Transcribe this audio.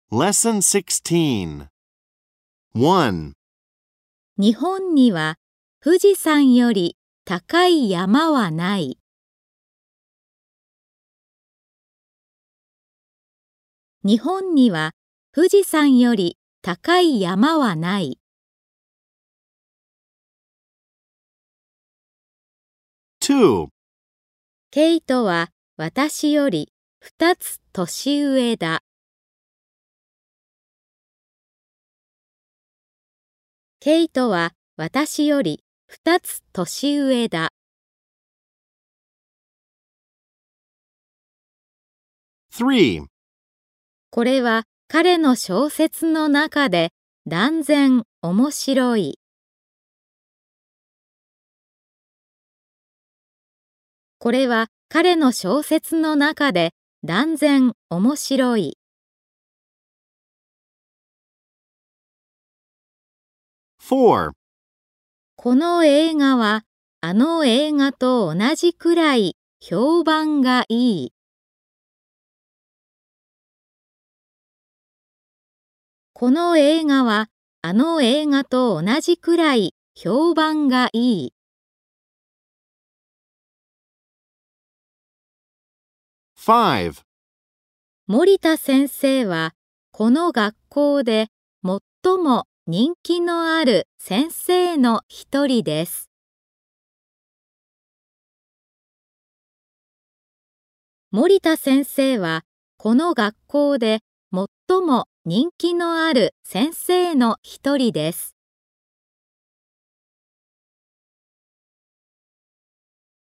Lesson 16 1. 日本には富士山より高い山はない。日本には富士山より高い山はない。 2. ケイトは私より2つ年上だ。ケイトは私より2つ年上だ。 3. これは彼の小説の中で断然面白い。これは彼の小説の中で断然面白い。 4. この映画はあの映画と同じくらい評判がいい。この映画はあの映画と同じくらい評判がいい。 5. 森田先生はこの学校で最も人気のある先生の一人です。森田先生はこの学校で最も人気のある先生の一人です。